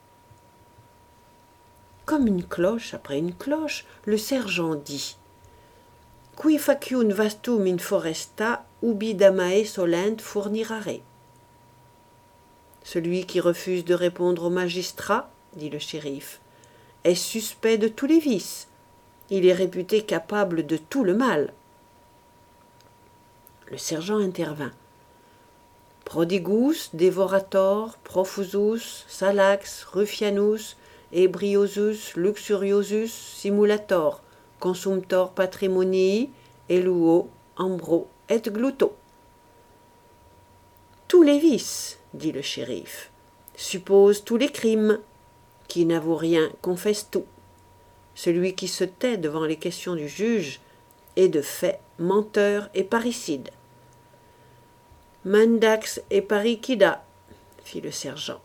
Comme une cloche après une cloche, le sergent dit « Qui faciun vastum in foresta ubi damae solent fournirare ». Celui qui refuse de répondre au magistrat, dit le shérif, est suspect de tous les vices. Il est réputé capable de tout le mal. Le sergent intervint. Prodigus, devorator, profusus, salax, ruffianus, ebriosus, luxuriosus, simulator, consumptor patrimonii, eluo, ambro, et gluto. Tous les vices, dit le shérif, supposent tous les crimes. Qui n'avoue rien confesse tout. Celui qui se tait devant les questions du juge est de fait menteur et parricide. Mendax et parricida, fit le sergent.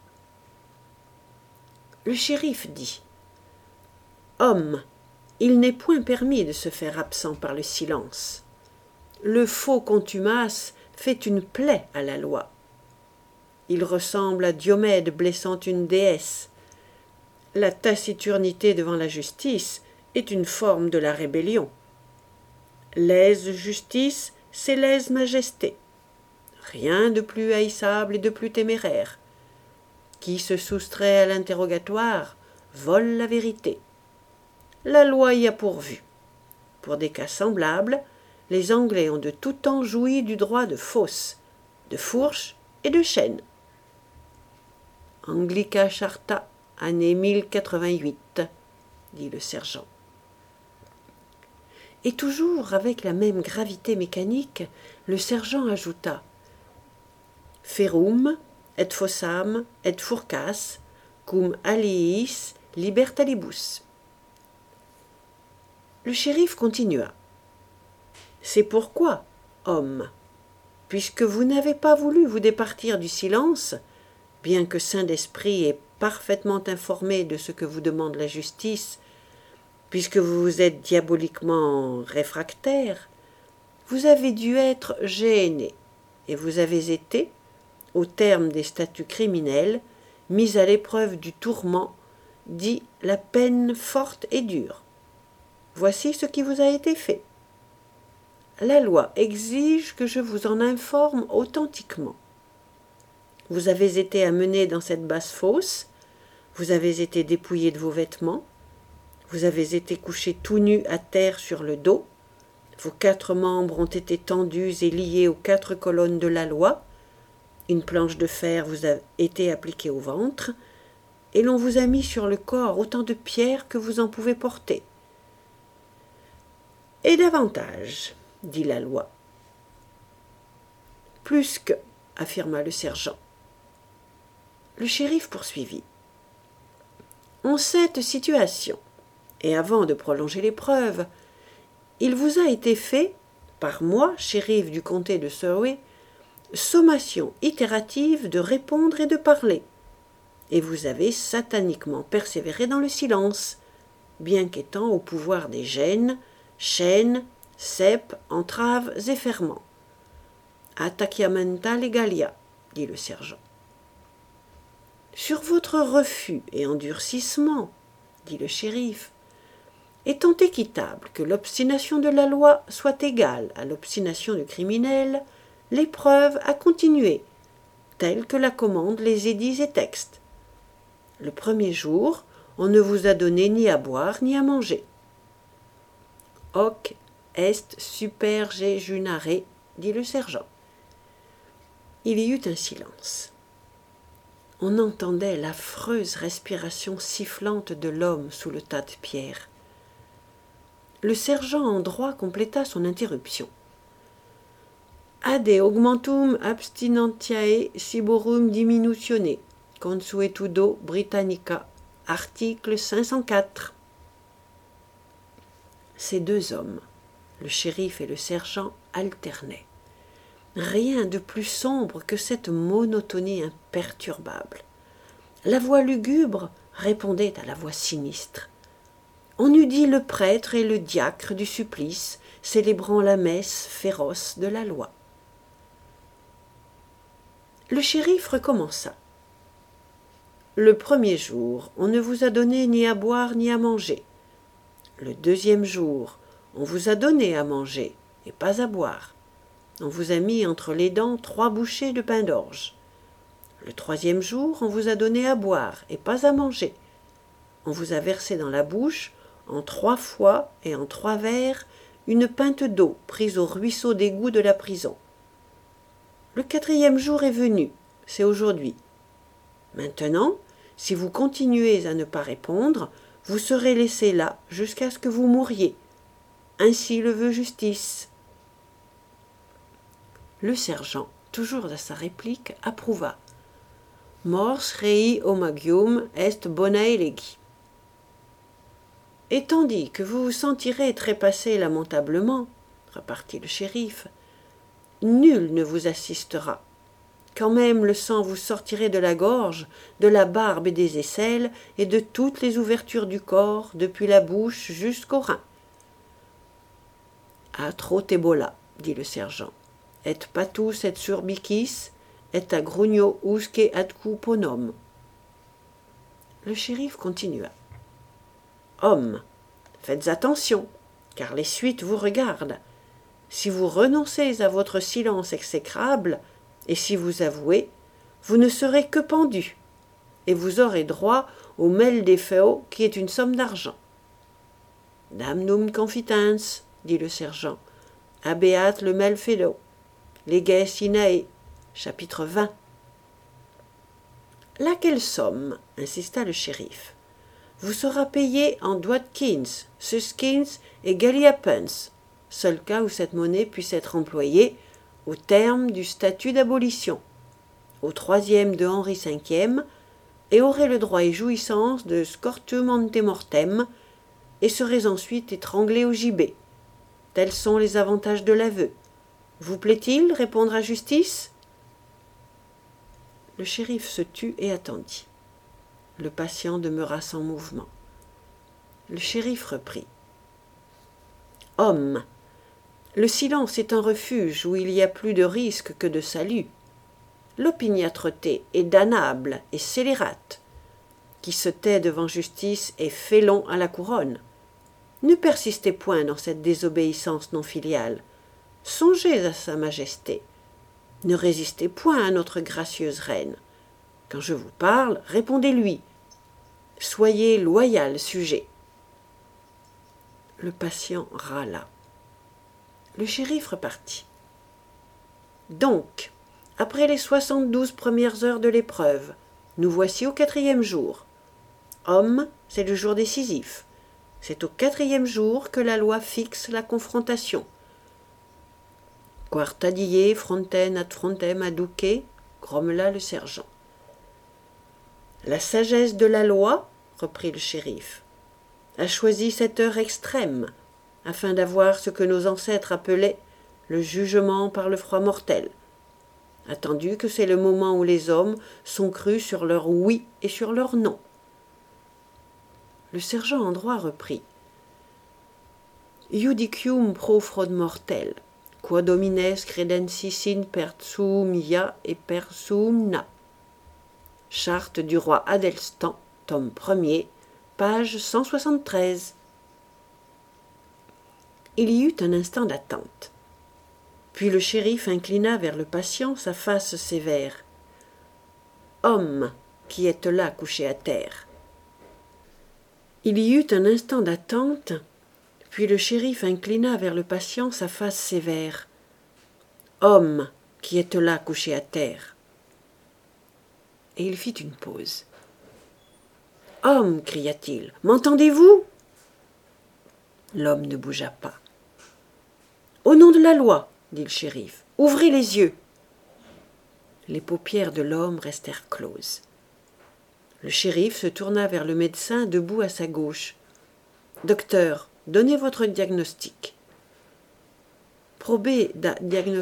Le shérif dit « Homme, il n'est point permis de se faire absent par le silence. Le faux contumace fait une plaie à la loi. Il ressemble à Diomède blessant une déesse. La taciturnité devant la justice est une forme de la rébellion. Lèse-justice, c'est lèse-majesté. Rien de plus haïssable et de plus téméraire. Qui se soustrait à l'interrogatoire vole la vérité. La loi y a pourvu. Pour des cas semblables, les Anglais ont de tout temps joui du droit de fosse, de fourche et de chaîne. Anglica Charta, année mille quatre-vingt-huit, dit le sergent. Et toujours avec la même gravité mécanique, le sergent ajouta « Ferum et fossam et furcas, cum aliis libertalibus ». Le shérif continua « C'est pourquoi, homme, puisque vous n'avez pas voulu vous départir du silence, bien que saint d'esprit et parfaitement informé de ce que vous demande la justice, puisque vous vous êtes diaboliquement réfractaire, vous avez dû être gêné, et vous avez été, au terme des statuts criminels, mis à l'épreuve du tourment, dit la peine forte et dure. Voici ce qui vous a été fait. La loi exige que je vous en informe authentiquement. Vous avez été amené dans cette basse fosse, vous avez été dépouillé de vos vêtements, vous avez été couché tout nu à terre sur le dos, vos quatre membres ont été tendus et liés aux quatre colonnes de la loi, une planche de fer vous a été appliquée au ventre, et l'on vous a mis sur le corps autant de pierres que vous en pouvez porter. Et davantage, dit la loi. Plus que, affirma le sergent. Le shérif poursuivit. En cette situation, et avant de prolonger l'épreuve, il vous a été fait, par moi, shérif du comté de Surrey, sommation itérative de répondre et de parler, et vous avez sataniquement persévéré dans le silence, bien qu'étant au pouvoir des gènes, chaînes, ceps, entraves et ferments. Attachiamenta legalia, dit le sergent. Sur votre refus et endurcissement, dit le shérif, étant équitable que l'obstination de la loi soit égale à l'obstination du criminel, l'épreuve a continué, telle que la commandent les édits et textes. Le premier jour, on ne vous a donné ni à boire ni à manger. Hoc est superjejunare, dit le sergent. Il y eut un silence. On entendait l'affreuse respiration sifflante de l'homme sous le tas de pierres. Le sergent en droit compléta son interruption. Ade augmentum abstinentiae ciborum diminutione, consuetudo Britannica, article cinq cent quatre. Ces deux hommes, le shérif et le sergent, alternaient. Rien de plus sombre que cette monotonie imperturbable. La voix lugubre répondait à la voix sinistre. On eût dit le prêtre et le diacre du supplice, célébrant la messe féroce de la loi. Le shérif recommença. Le premier jour, on ne vous a donné ni à boire ni à manger. Le deuxième jour, on vous a donné à manger et pas à boire. On vous a mis entre les dents trois bouchées de pain d'orge. Le troisième jour, on vous a donné à boire et pas à manger. On vous a versé dans la bouche, en trois fois et en trois verres, une pinte d'eau prise au ruisseau d'égout de la prison. Le quatrième jour est venu, c'est aujourd'hui. Maintenant, si vous continuez à ne pas répondre, vous serez laissé là jusqu'à ce que vous mouriez. Ainsi le veut justice. Le sergent, toujours à sa réplique, approuva. Mors rei homagium est bonae legi. Et tandis que vous vous sentirez trépasser lamentablement, repartit le shérif, nul ne vous assistera. Quand même le sang vous sortirait de la gorge, de la barbe et des aisselles, et de toutes les ouvertures du corps, depuis la bouche jusqu'aux reins. Atro tebola, dit le sergent. Et patus et surbicis, et agrugno usque adcu ponum. Le shérif continua. Homme, faites attention, car les suites vous regardent. Si vous renoncez à votre silence exécrable, et si vous avouez, vous ne serez que pendu, et vous aurez droit au mel des feo, qui est une somme d'argent. Damnum confitens, dit le sergent, habeat le mel feo, leges inae, chapitre vingt. Laquelle somme, insista le shérif, vous sera payée en doigtkins, suskins et galliapens, seul cas où cette monnaie puisse être employée au terme du statut d'abolition, au troisième de Henri cinquième, et aurais le droit et jouissance de scortum ante mortem, et serais ensuite étranglé au gibet. Tels sont les avantages de l'aveu. Vous plaît-il répondre à justice ? Le shérif se tut et attendit. Le patient demeura sans mouvement. Le shérif reprit. « Homme, le silence est un refuge où il y a plus de risque que de salut. L'opiniâtreté est damnable et scélérate. Qui se tait devant justice est félon à la couronne. Ne persistez point dans cette désobéissance non filiale. Songez à sa majesté. Ne résistez point à notre gracieuse reine. Quand je vous parle, répondez-lui. Soyez loyal sujet. » Le patient râla. Le shérif repartit. « Donc, après les soixante-douze premières heures de l'épreuve, nous voici au quatrième jour. Homme, c'est le jour décisif. C'est au quatrième jour que la loi fixe la confrontation. Quarta die frontem ad frontem adduce, grommela le sergent. La sagesse de la loi, reprit le shérif, a choisi cette heure extrême, afin d'avoir ce que nos ancêtres appelaient le jugement par le froid mortel, attendu que c'est le moment où les hommes sont crus sur leur oui et sur leur non. Le sergent en droit reprit. Judicium pro fraude mortel, quod homines credensis in persum ia et persum na. Charte du roi Adelstan, tome premier, page cent soixante-treize. Il y eut un instant d'attente. Puis le shérif inclina vers le patient sa face sévère. « Homme, qui êtes là couché à terre. » Il y eut un instant d'attente, puis le shérif inclina vers le patient sa face sévère. « Homme, qui êtes là couché à terre. » Et il fit une pause. « Homme, cria-t-il, m'entendez-vous » L'homme ne bougea pas. « Au nom de la loi, dit le shérif, ouvrez les yeux. » Les paupières de l'homme restèrent closes. Le shérif se tourna vers le médecin debout à sa gauche. « Docteur, donnez votre diagnostic. »« Probe da diagnosticum, »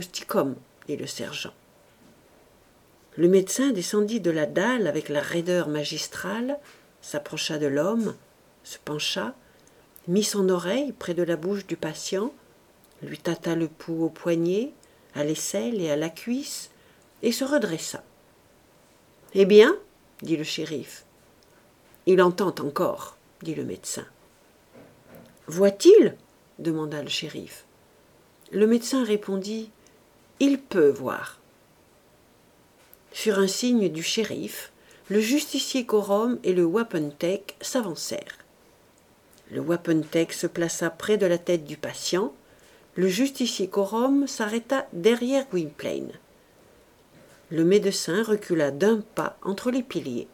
dit le sergent. Le médecin descendit de la dalle avec la raideur magistrale, s'approcha de l'homme, se pencha, mit son oreille près de la bouche du patient, lui tâta le pouls au poignet, à l'aisselle et à la cuisse, et se redressa. « Eh bien ?» dit le shérif. « Il entend encore, » dit le médecin. « Voit-il » demanda le shérif. Le médecin répondit « Il peut voir. » Sur un signe du shérif, le justicier quorum et le wapentake s'avancèrent. Le wapentake se plaça près de la tête du patient, le justicier quorum s'arrêta derrière Gwynplaine. Le médecin recula d'un pas entre les piliers.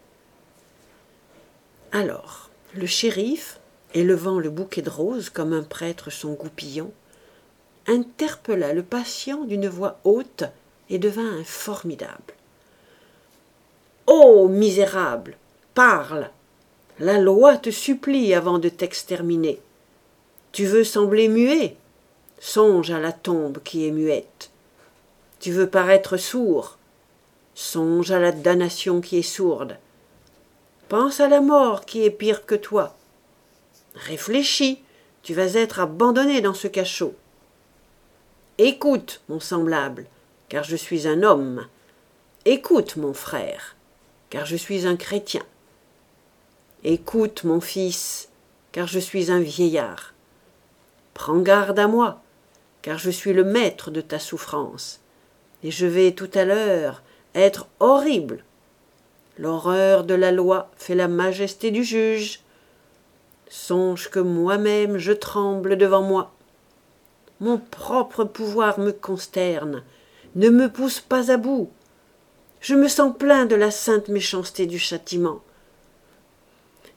Alors, le shérif, élevant le bouquet de roses comme un prêtre son goupillon, interpella le patient d'une voix haute et devint formidable. « Ô misérable, parle! La loi te supplie avant de t'exterminer. Tu veux sembler muet? Songe à la tombe qui est muette. Tu veux paraître sourd? Songe à la damnation qui est sourde. Pense à la mort qui est pire que toi. Réfléchis, tu vas être abandonné dans ce cachot. Écoute, mon semblable, car je suis un homme. Écoute, mon frère, car je suis un chrétien. Écoute, mon fils, car je suis un vieillard. Prends garde à moi, car je suis le maître de ta souffrance, et je vais tout à l'heure être horrible. L'horreur de la loi fait la majesté du juge. Songe que moi-même je tremble devant moi. Mon propre pouvoir me consterne, ne me pousse pas à bout. Je me sens plein de la sainte méchanceté du châtiment.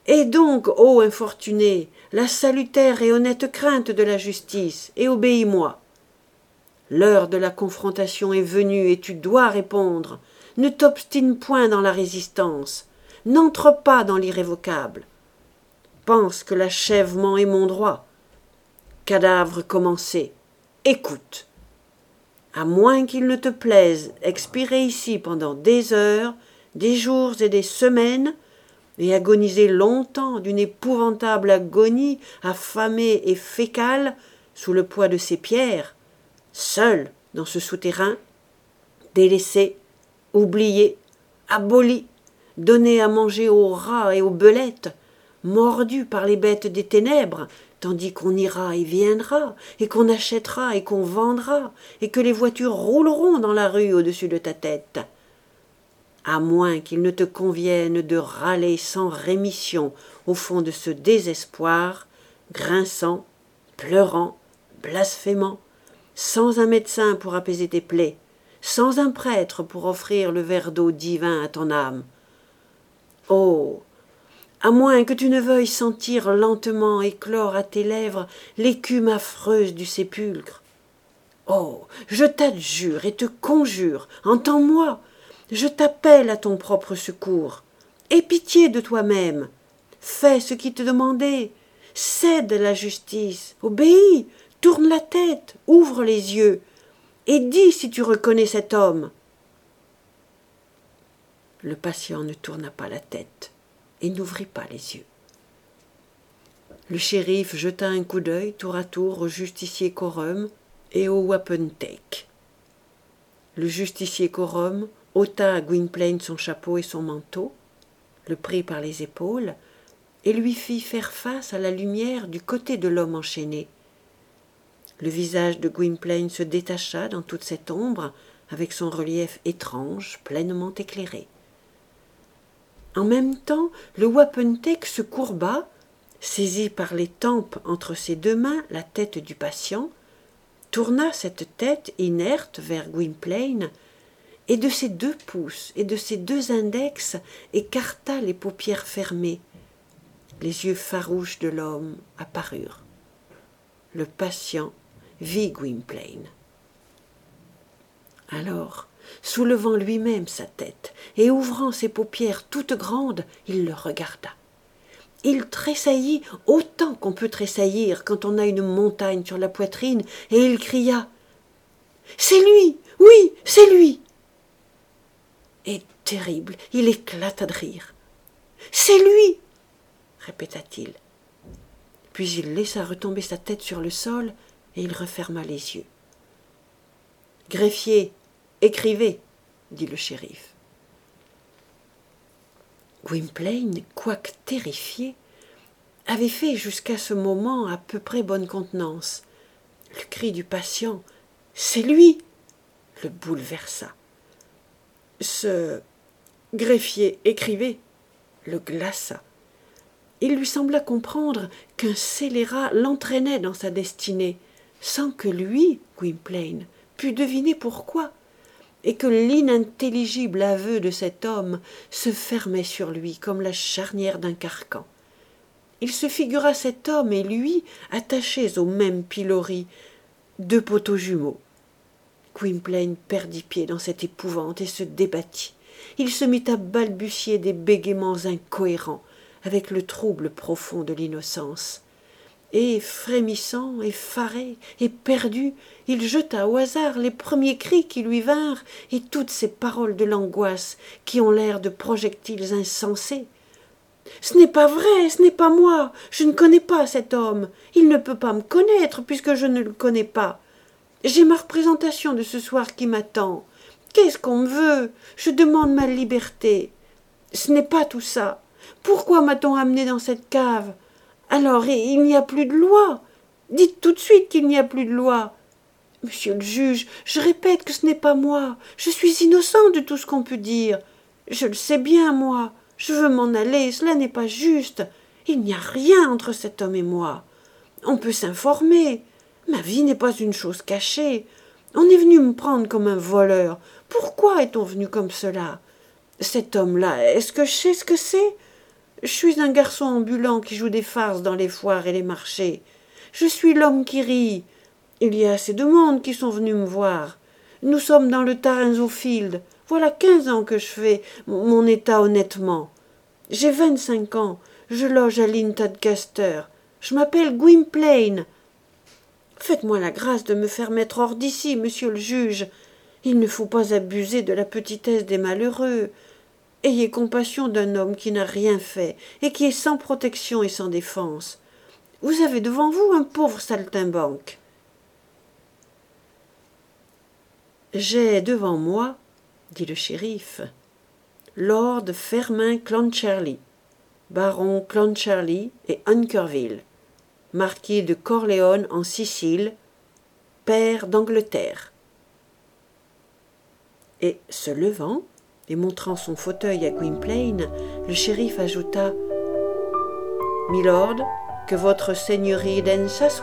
Aie donc, ô infortuné, la salutaire et honnête crainte de la justice, et obéis-moi. L'heure de la confrontation est venue et tu dois répondre. Ne t'obstine point dans la résistance. N'entre pas dans l'irrévocable. Pense que l'achèvement est mon droit. Cadavre commencé, écoute. À moins qu'il ne te plaise expirer ici pendant des heures, des jours et des semaines, et agoniser longtemps d'une épouvantable agonie affamée et fécale sous le poids de ces pierres, seul dans ce souterrain, délaissé, oublié, aboli, donné à manger aux rats et aux belettes, mordu par les bêtes des ténèbres, tandis qu'on ira et viendra, et qu'on achètera et qu'on vendra, et que les voitures rouleront dans la rue au-dessus de ta tête. À moins qu'il ne te convienne de râler sans rémission au fond de ce désespoir, grinçant, pleurant, blasphémant, sans un médecin pour apaiser tes plaies, sans un prêtre pour offrir le verre d'eau divin à ton âme. Oh, à moins que tu ne veuilles sentir lentement éclore à tes lèvres l'écume affreuse du sépulcre. Oh, je t'adjure et te conjure, entends-moi, je t'appelle à ton propre secours. Aie pitié de toi-même. Fais ce qui t'est demandé. Cède la justice. Obéis. Tourne la tête. Ouvre les yeux. Et dis si tu reconnais cet homme. Le patient ne tourna pas la tête et n'ouvrit pas les yeux. Le shérif jeta un coup d'œil tour à tour au justicier quorum et au wapentake. Le justicier quorum ôta à Gwynplaine son chapeau et son manteau, le prit par les épaules et lui fit faire face à la lumière du côté de l'homme enchaîné. Le visage de Gwynplaine se détacha dans toute cette ombre avec son relief étrange, pleinement éclairé. En même temps, le wapentake se courba, saisit par les tempes entre ses deux mains la tête du patient, tourna cette tête inerte vers Gwynplaine, et de ses deux pouces et de ses deux index écarta les paupières fermées. Les yeux farouches de l'homme apparurent. Le patient vit Gwynplaine. Alors, soulevant lui-même sa tête et ouvrant ses paupières toutes grandes, il le regarda. Il tressaillit autant qu'on peut tressaillir quand on a une montagne sur la poitrine, et il cria « C'est lui! Oui, c'est lui !» Et terrible, il éclata de rire. « C'est lui !» répéta-t-il. Puis il laissa retomber sa tête sur le sol et il referma les yeux. « Greffier, écrivez !» dit le shérif. Gwynplaine, quoique terrifié, avait fait jusqu'à ce moment à peu près bonne contenance. Le cri du patient « C'est lui !» le bouleversa. Ce greffier écrivait le glaça. Il lui sembla comprendre qu'un scélérat l'entraînait dans sa destinée, sans que lui, Gwynplaine, pût deviner pourquoi, et que l'inintelligible aveu de cet homme se fermait sur lui comme la charnière d'un carcan. Il se figura cet homme et lui attachés au même pilori, deux poteaux jumeaux. Gwynplaine perdit pied dans cette épouvante et se débattit. Il se mit à balbutier des bégaiements incohérents avec le trouble profond de l'innocence. Et, frémissant, effaré, éperdu, il jeta au hasard les premiers cris qui lui vinrent et toutes ces paroles de l'angoisse qui ont l'air de projectiles insensés. « Ce n'est pas vrai, ce n'est pas moi, je ne connais pas cet homme, il ne peut pas me connaître puisque je ne le connais pas. J'ai ma représentation de ce soir qui m'attend. Qu'est-ce qu'on me veut? Je demande ma liberté. Ce n'est pas tout ça. Pourquoi m'a-t-on amené dans cette cave? Alors il n'y a plus de loi. Dites tout de suite qu'il n'y a plus de loi. Monsieur le juge, je répète que ce n'est pas moi. Je suis innocent de tout ce qu'on peut dire. Je le sais bien, moi. Je veux m'en aller, cela n'est pas juste. Il n'y a rien entre cet homme et moi. On peut s'informer. Ma vie n'est pas une chose cachée. On est venu me prendre comme un voleur. Pourquoi est-on venu comme cela? Cet homme-là, est-ce que je sais ce que c'est? Je suis un garçon ambulant qui joue des farces dans les foires et les marchés. Je suis l'homme qui rit. Il y a assez de monde qui sont venus me voir. Nous sommes dans le Tarrenzo Field. Voilà quinze ans que je fais mon état honnêtement. J'ai vingt-cinq ans. Je loge à Lintoncaster. Je m'appelle Gwynplaine. Faites-moi la grâce de me faire mettre hors d'ici, monsieur le juge. Il ne faut pas abuser de la petitesse des malheureux. Ayez compassion d'un homme qui n'a rien fait et qui est sans protection et sans défense. Vous avez devant vous un pauvre saltimbanque. J'ai devant moi, dit le shérif, Lord Fermain Clancharlie, baron Clancharlie et Hunkerville, marquis de Corleone en Sicile, père d'Angleterre. Et, se levant et montrant son fauteuil à Gwynplaine, le shérif ajouta « Milord, que votre seigneurie daigne s'asseoir. »